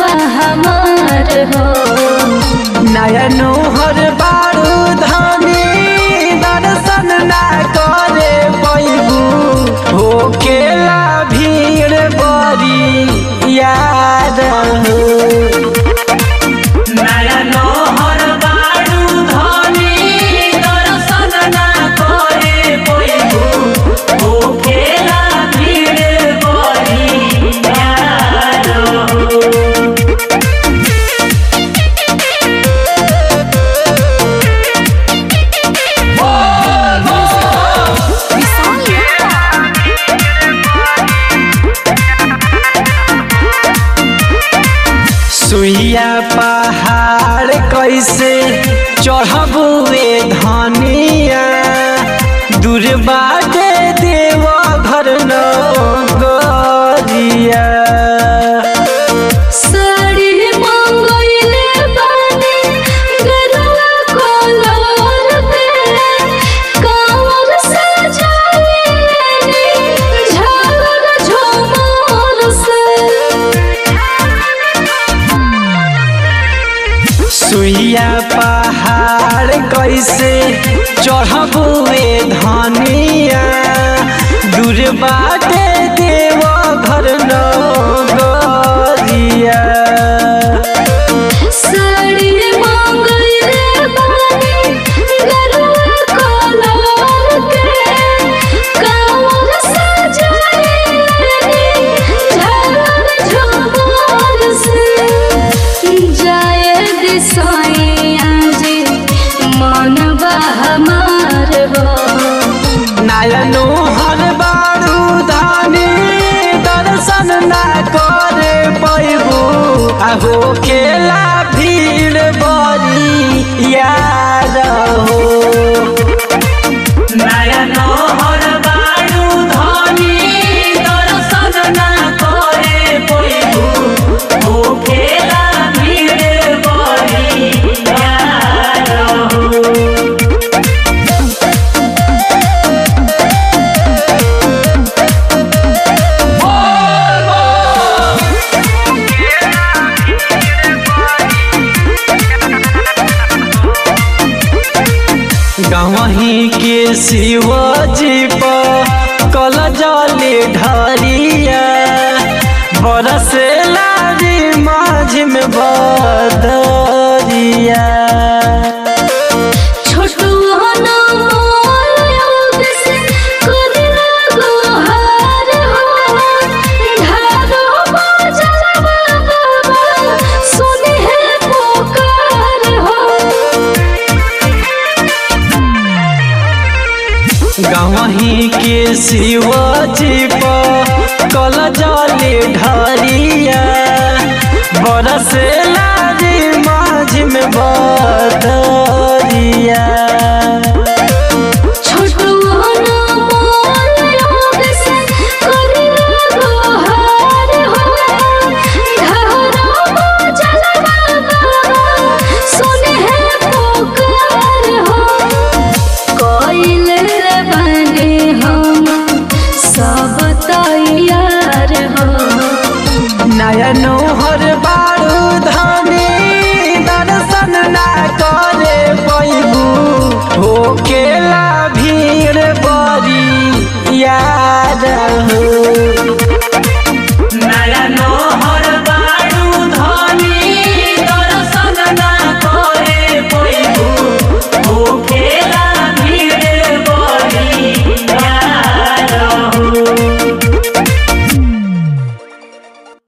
हमार हो। नयनो हर बारू धानी दर्शन ना करे पैबू हो केला भीड़ बड़ी याद हो। नयनो हर बारू धानी दर्शन ना करे पैबू हो केला भीड़ बड़ी याद हो। सुइया पहाड़ कैसे चढ़बुए धनिया दूर बाटे देव घर नगरिया। साड़ी मंगइले बानी गरुआ कलर पे कांवर सजाइले झालर झूमर से। सुइया पहाड़ कैसे चढ़बुए धनिया दूर बाटे देव घर नगरिया। साड़ी मंगइले बानी गरुआ कलर के कांवर सजाइले झालर झूमर से। जाए दिसैया जी मनवा हमार हो। नयनो हर बारू धानी दर्शन ना करे पैबू हो केला भीड़ बड़ी याद हो। नयनो हर बारू धानी दर्शन ना करे पैबू हो केला भीड़ बड़ी याद हो। गवही के शिवजी पर कल जले ढरिया बरसे लारी माझ में बदरिया। छोटू हना मोल से करिला गोहार हो। ढारो बजलवा बाबा सुने है पुकार हो। गवही के शिवजी पर कल जले ढरिया बरसे लारी माझ में बदरिया।